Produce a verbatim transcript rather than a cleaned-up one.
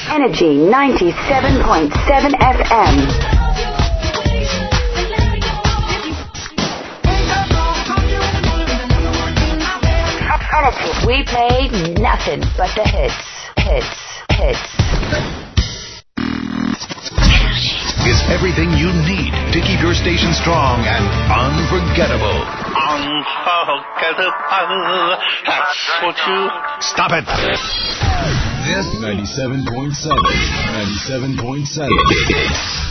Energy ninety-seven point seven F M. We play nothing but the hits, hits, hits. Is everything you need to keep your station strong and unforgettable. Unforgettable. That's what you... Stop it. This ninety-seven point seven. ninety-seven point seven.